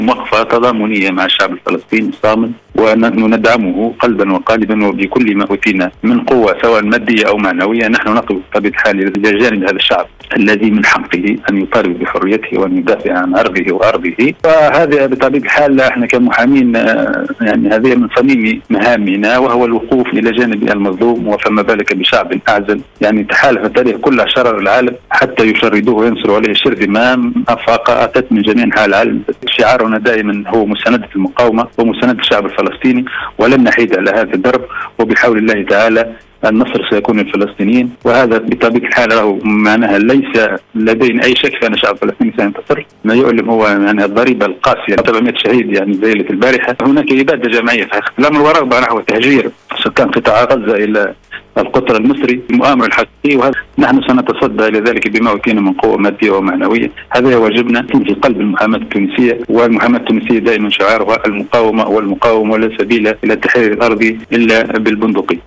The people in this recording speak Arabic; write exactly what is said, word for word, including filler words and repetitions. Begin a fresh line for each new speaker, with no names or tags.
وقفة تضامنية مع الشعب الفلسطيني الصامد، ونحن ندعمه قلبا وقالبا وبكل ما أوتينا من قوة سواء مادية أو معنوية. نحن نقف بطبيعة الحال إلى جانب هذا الشعب الذي من حقه أن يطالب بحريته وأن يدافع عن عرضه وأرضه. فهذا بطبيعة الحال احنا كمحامين يعني هذه من صميم مهامنا، وهو الوقوف إلى جانب المظلوم، وفما بالك بشعب أعزل يعني تحالف التاريخ كل شرر العالم حتى يشردوه وينصروا عليه شرذمة أفاق أتت من جميع أنحاء العالم. شعارنا دائما هو مساندة المقاومة ومساندة الشعب الفلسطيني، ولن نحيد على هذا الدرب، وبحول الله تعالى النصر سيكون للفلسطينيين. وهذا بطبيعة الحال له معناها ليس لدينا أي شك في أن الشعب الفلسطيني سينتصر. ما يؤلم هو يعني الضريبة القاسية، سبعمائة شهيد يعني ليلة البارحة. هناك إبادة جماعية في الأمر ورغبة نحو تهجير سكان قطاع غزة إلى القطر المصري، المؤامرة الحقيقية، وهذا نحن سنتصدى إلى ذلك بما أوتينا من قوة مادية ومعنوية. هذا هو واجبنا في قلب المحاماة التونسية، والمحاماة التونسية دائما شعارها المقاومة والمقاومة، ولا سبيل إلى التحرير الأرضي إلا بالبندقية.